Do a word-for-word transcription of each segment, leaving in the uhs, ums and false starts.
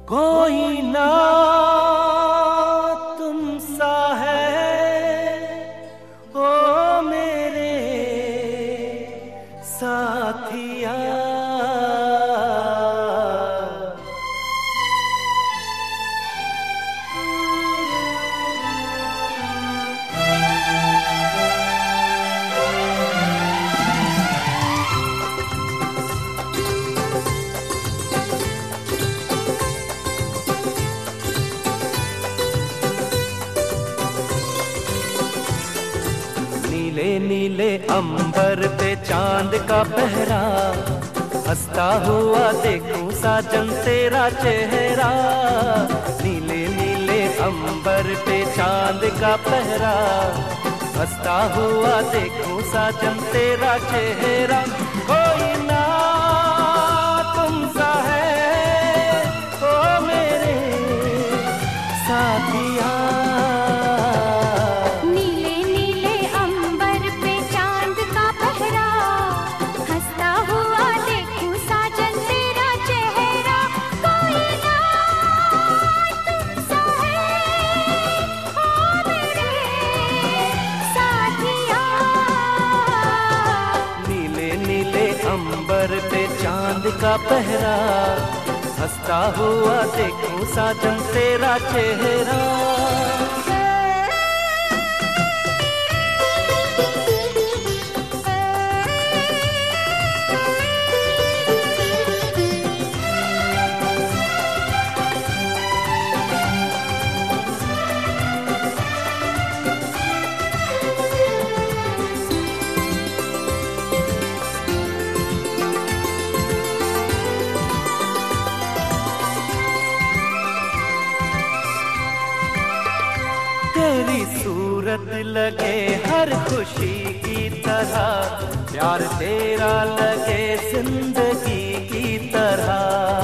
कोई ना तुम सा है ओ मेरे साथिया। नीले नीले अंबर पे चांद का पहरा, हंसता हुआ देखूं साजन तेरा चेहरा। नीले नीले अंबर पे चांद का पहरा, हंसता हुआ देखूं साजन तेरा चेहरा। कोई ना तुम सा है ओ मेरे साथिया। अंबर पे चांद का पहरा, हंसता हुआ देखूं साजन तेरा चेहरा। तेरी सूरत लगे हर खुशी की तरह, प्यार तेरा लगे जिंदगी की तरह।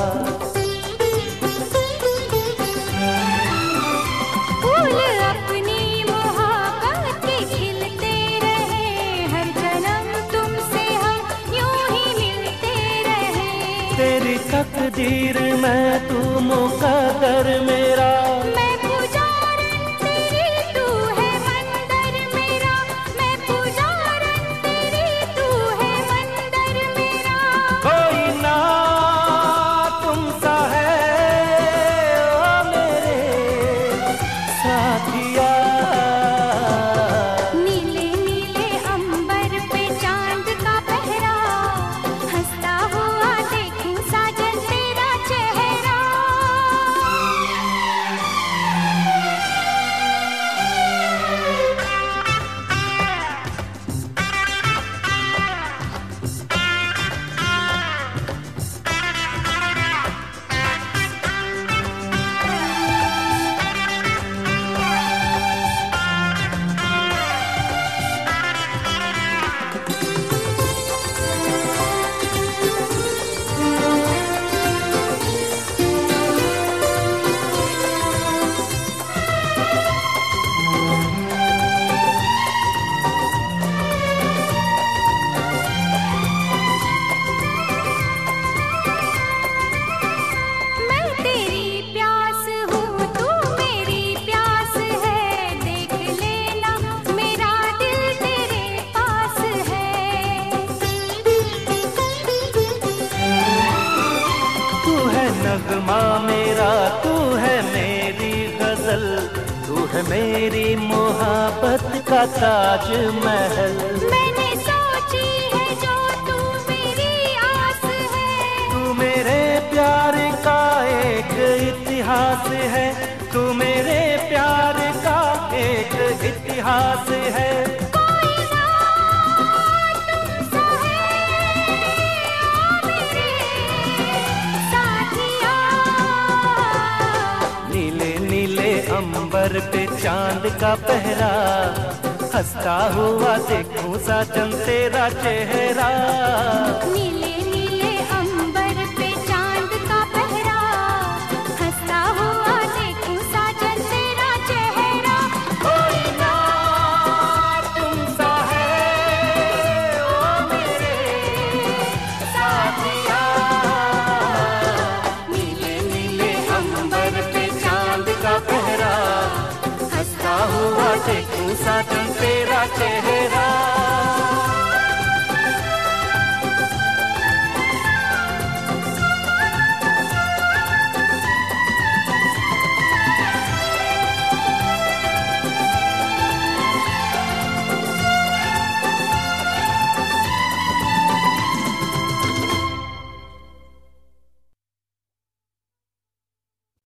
फूल अपनी मोहब्बत के खिलते रहे, हर जन्म तुमसे हम यूं ही मिलते रहे। तेरी तकदीर में तू मुकद्दर मेरा, नगमा मेरा तू है मेरी गजल, तू है मेरी मोहब्बत का ताज महल। मैंने सोची है जो तू मेरी आस है, तू मेरे प्यार का एक इतिहास है, तू मेरे प्यार का एक इतिहास है। अंबर पे चांद का पहरा, हंसता हुआ देखूं साजन तेरा चेहरा। नीले नीले अंबर पे चांद का पहरा, हंसता हुआ देखूं साजन तेरा चेहरा। कोई ना तुम सा है ओ मेरे साथिया। नीले नीले अंबर चेहरा